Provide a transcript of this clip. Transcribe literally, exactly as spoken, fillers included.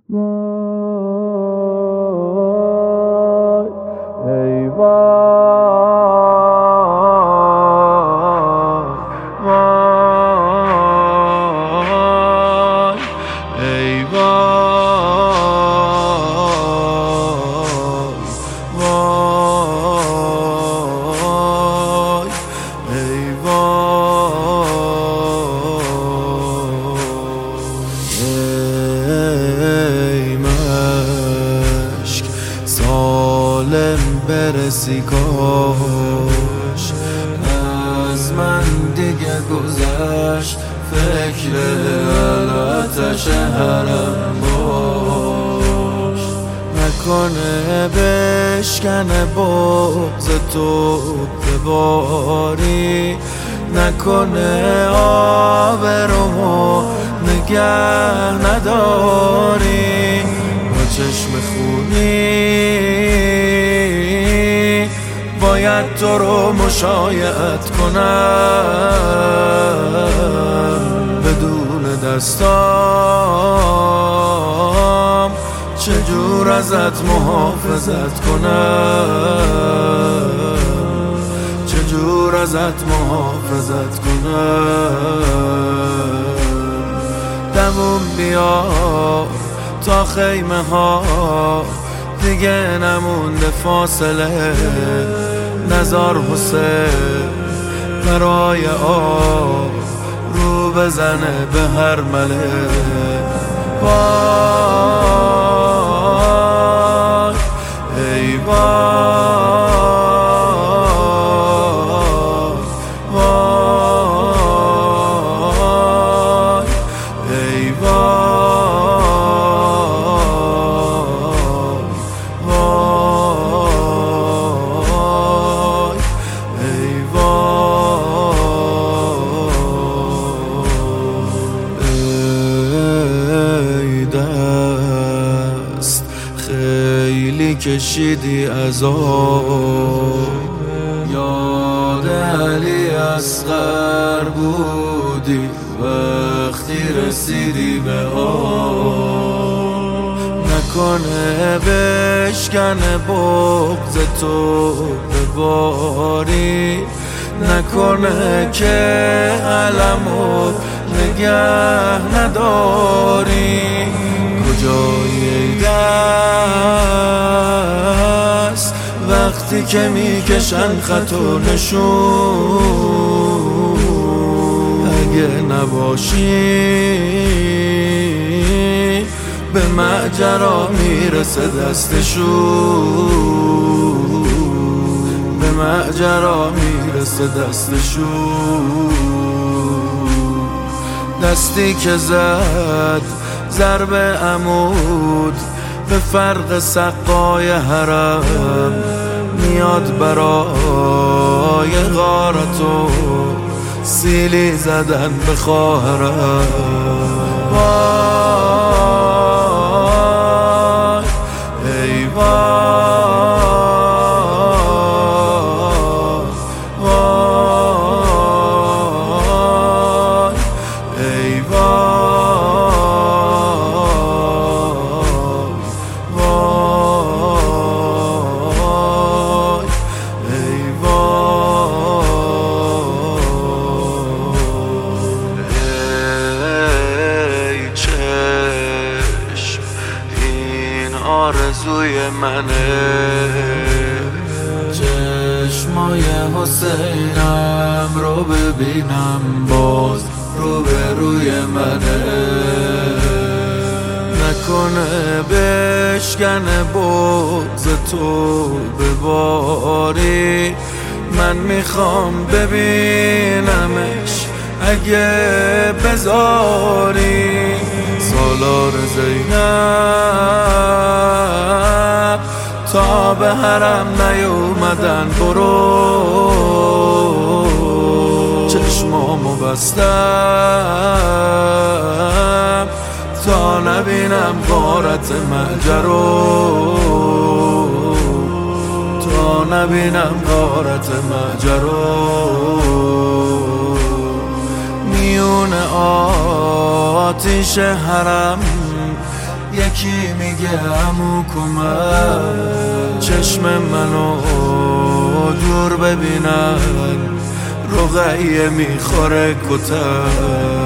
وای ای وای وای ای وای وای ای وای سالم برسی کاش از من دیگه گذشت فکر علتش حرم باش نکنه بشکنه بغض تو به باری نکنه آبرومو نگه نداری با چشم خونی باید تو رو مشایعت کنم بدون دستام چجور ازت محافظت کنم چجور ازت محافظت کنم دمون بیار تا خیمه ها دیگه نمونده فاصله نزار حسین برای آب رو بزنه به هر مله وای ای وای وای ای وای وای ای وای ای دست خیلی کشیدی عذاب یاد علی اصغر بودی وقتی رسیدی به آب نکنه بشکنه بغض تو به باری نکنه که علمو نگه نداری کجایی ای دست وقتی که میکشن خط و نشون اگه نباشی به ماجرا میرسه دستشون به ماجرا میرسه دستشون دستی که زد ضرب عمود به فرق سقای حرم میاد برای غارتو سیلی زدن به خواهرم وای ای وای وای ای آرزوی منه چشمای حسینم رو ببینم باز رو به روی منه نکنه بشکنه بغض تو به باری من میخوام ببینمش اگه بذاری سالار زینب تا به حرم نیومدن برو چشمامو بستم تا نبینم غارت ماجرا تا نبینم غارت ماجرا میون آتیش حرم یکی میگه عمو کمک، چشم منو دور ببینن رقیه میخوره کتک.